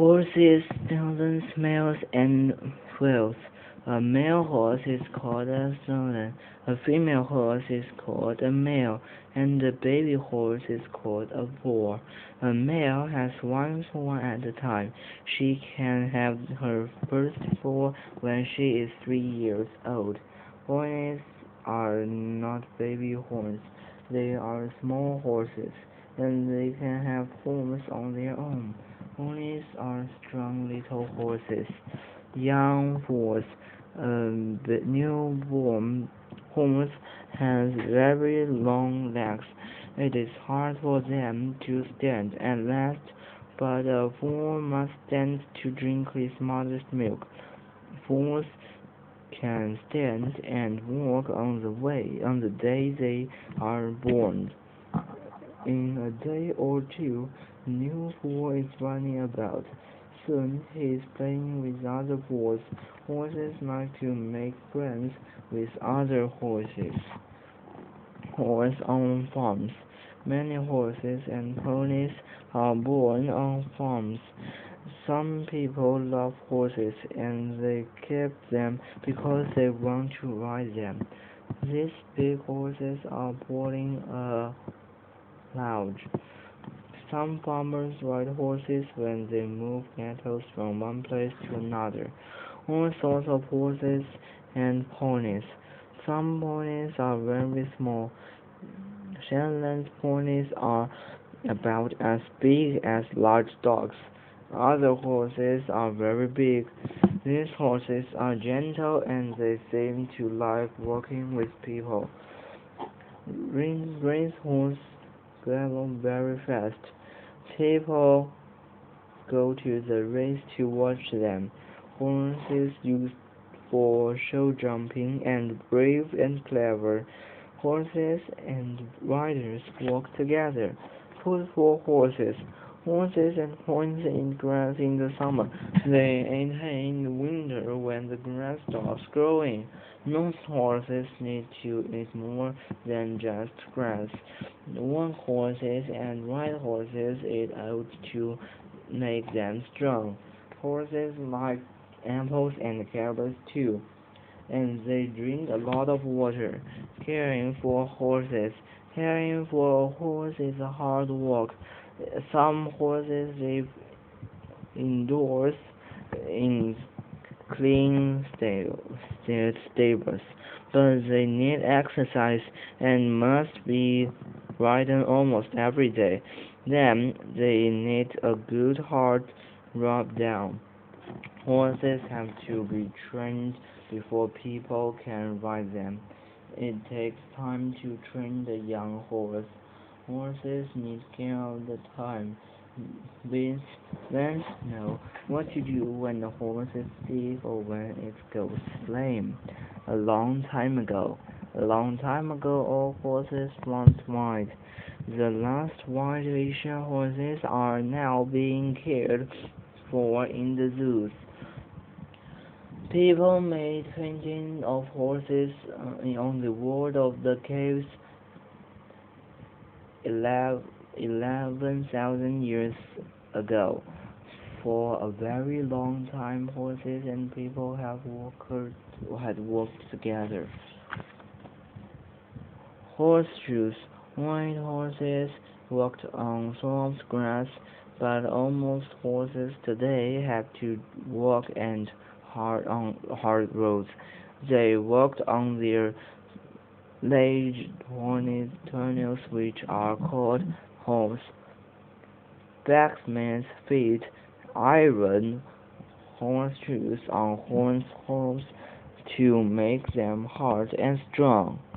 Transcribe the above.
Horses, thousands, males, and whales. A male horse is called a stallion, a female horse is called a male, and a baby horse is called a boar. A male has one fawn at a time. She can have her first fawn when she is 3 years old. Ponies are not baby horses. They are small horses, and they can have horns on their own. Ponies are strong little horses. Young horse, the newborn horse has very long legs. It is hard for them to stand and rest, but a fawn must stand to drink his mother's milk. Fawns can stand and walk on the day they are born. In a day or two, new fawn is running about. Soon he is playing with other boys. Horses like to make friends with other horses. Horse on farms. Many horses and ponies are born on farms. Some people love horses and they keep them because they want to ride them. These big horses are pulling a lodge. Some farmers ride horses when they move cattle from one place to another. All sorts of horses and ponies. Some ponies are very small. Shetland ponies are about as big as large dogs. Other horses are very big. These horses are gentle and they seem to like working with people. Racehorses travel very fast. People go to the race to watch them. Horses used for show jumping and brave and clever. Horses and riders walk together. Food for horses. Horses and ponies eat grass in the summer. They eat hay in the winter when the grass stops growing. Most horses need to eat more than just grass. Walk horses and ride horses eat oats to make them strong. Horses like apples and carrots too, and they drink a lot of water. Caring for horses. Caring for a horse is a hard work. Some horses live indoors in clean stables, but they need exercise and must be ridden almost every day. Then they need a good hard rub down. Horses have to be trained before people can ride them. It takes time to train the young horse. Horses need care all the time. Vance know what to do when the horse is sick or when it goes lame. A long time ago, all horses once white. The last white Asian horses are now being cared for in the zoos. People made paintings of horses on the wall of the caves 11,000 years ago. For a very long time, horses and people had worked together. Horseshoes. White horses walked on soft grass, but almost horses today have to walk on hard roads. They walked on their large toenails, which are called hooves. Blacksmiths fit iron horseshoes on horse hooves to make them hard and strong.